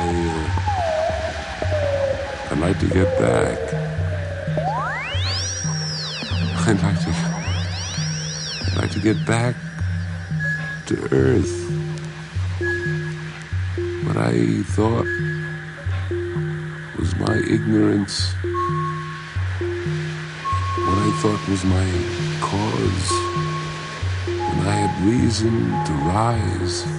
I'd like to get back. I'd like to get back to Earth. What I thought was my ignorance, what I thought was my cause, when I had reason to rise